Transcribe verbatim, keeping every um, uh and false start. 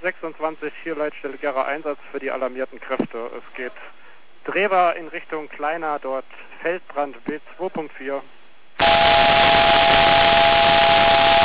sechsundzwanzig, hier Leitstelle Gera Einsatz für die alarmierten Kräfte. Es geht Drehbar in Richtung Kleiner, dort Feldbrand B zwei Punkt vier.